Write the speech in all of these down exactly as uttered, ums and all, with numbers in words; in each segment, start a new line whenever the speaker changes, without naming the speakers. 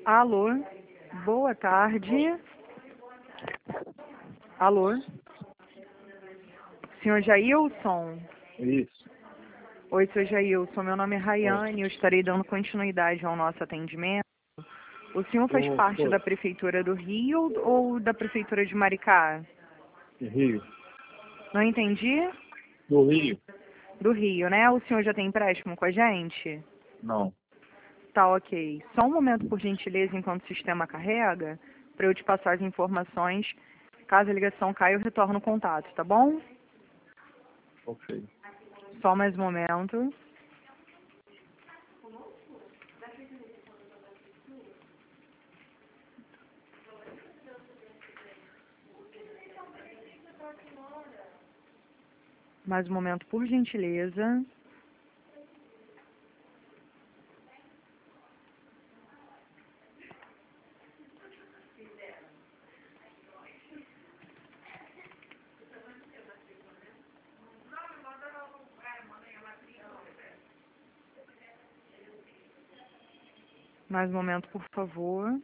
Alô, boa tarde. Alô, senhor Jailson?
Isso.
Oi, senhor Jailson, meu nome é
Oi.
Rayane, eu estarei dando continuidade ao nosso atendimento. O senhor faz
Ô,
parte
oi.
da Prefeitura do Rio ou da Prefeitura de Maricá?
Rio.
Não entendi?
Do Rio?
Do Rio, né? O senhor já tem empréstimo com a gente?
Não.
Tá, ok. Só um momento, por gentileza, enquanto o sistema carrega, para eu te passar as informações. Caso a ligação caia, eu retorno o contato, tá bom?
Ok.
Só mais um momento. Mais um momento, por gentileza. Mais um momento, por favor.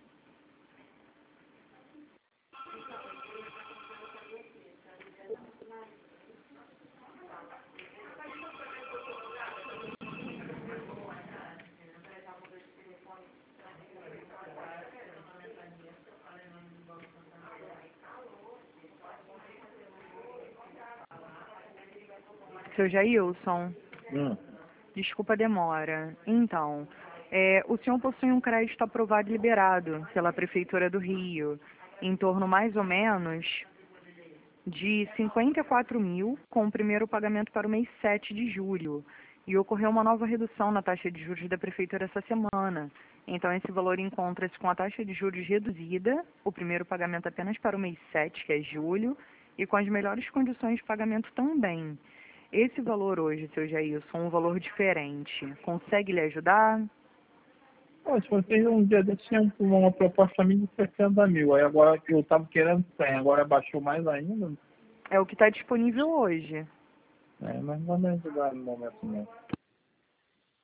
Seu Jailson,
Hum.
desculpa a demora. Então, é, o senhor possui um crédito aprovado e liberado pela Prefeitura do Rio, em torno mais ou menos de cinquenta e quatro mil, com o primeiro pagamento para o mês sete de julho. E ocorreu uma nova redução na taxa de juros da Prefeitura essa semana. Então, esse valor encontra-se com a taxa de juros reduzida, o primeiro pagamento apenas para o mês sete, que é julho, e com as melhores condições de pagamento também. Esse valor hoje, seu Jailson, é um valor diferente. Consegue lhe ajudar?
Pô, se vocês um dia desses tinham uma proposta pra mim de sessenta mil, aí agora eu tava querendo cem, agora baixou mais ainda,
É o que está disponível hoje.
né? Mas não vai me ajudar no momento não.